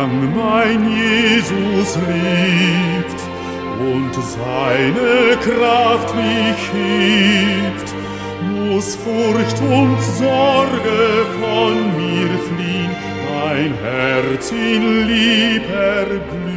Solang mein Jesus lebt und seine Kraft mich hebt, muss Furcht und Sorge von mir fliehen, mein Herz in Lieb erglüht.